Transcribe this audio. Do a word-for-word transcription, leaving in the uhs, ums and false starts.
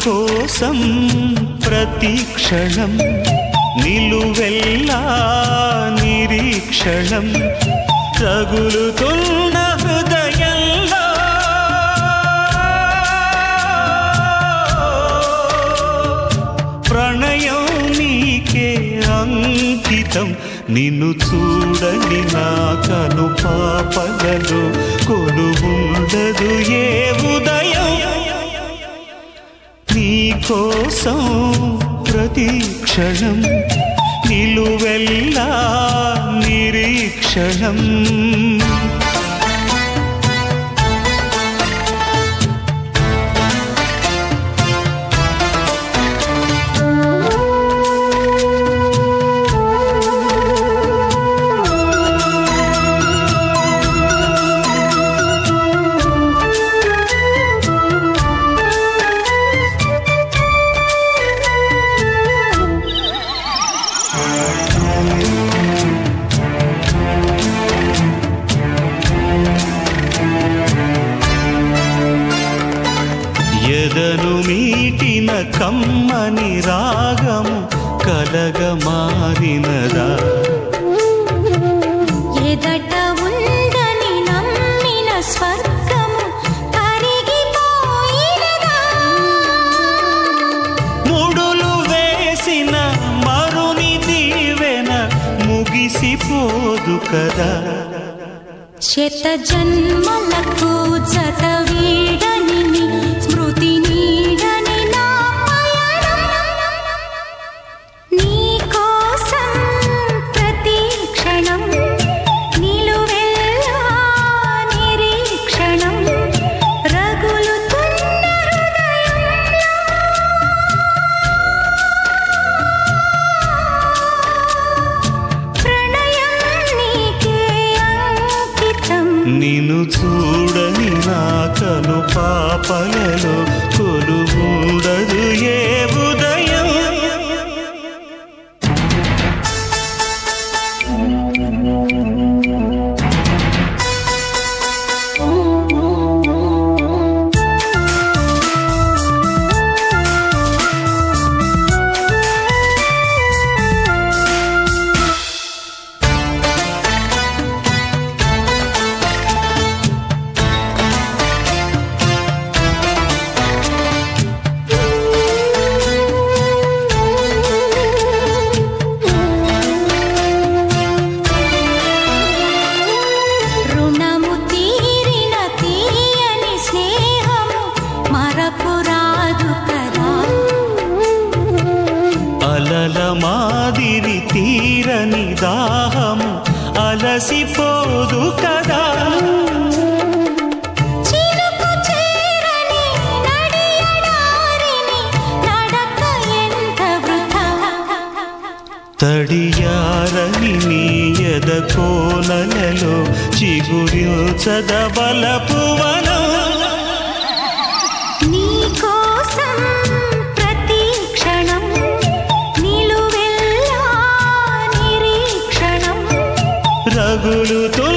కోసం ప్రతి క్షణం నిలువెల్లా నిరీక్షణం తగులుతున్న హృదయంలో ప్రణయం నీకే అంకితం నిన్ను చూడని నా కను పాపలలో కొలువుండదు ఏ ఉదయం నీ కోసం ప్రతి క్షణం నిలువెల్లా నిరీక్షణం ఎదను మీటిన కమ్మని రాగము కలగ మారినదా ఎదట ఉందని నమ్మిన స్వర్గము కరిగిపోయినదా ముడులు వేసిన మరుని దీవెన ముగిసిపోదు కదా శత జన్మలకు జత వీడని నీ స్మృతి నీడని నా పయనం నీ కోసం ప్రతి క్షణం నిలువెల్లా నిరీక్షణం రగులుతున్న హృదయంలో ప్రణయం నీకే అంకితం నిన్ను చూడని నా కను పాపలలో కొలువుండదు ఏ ఉదయం రుణము తీరిన తీయని స్నేహము మరపురాదు కదా అలల మాదిరి తీరని దాహము అలసిపోదు కదా చిలుకు చేరని నడియడారిని నడక ఎంత వృథా తడియారని నీ ఎద కోనలలో చిగురించదబలపువనం నీ కోసం ప్రతి క్షణం నిలువెల్లా నిరీక్షణం రగులుతో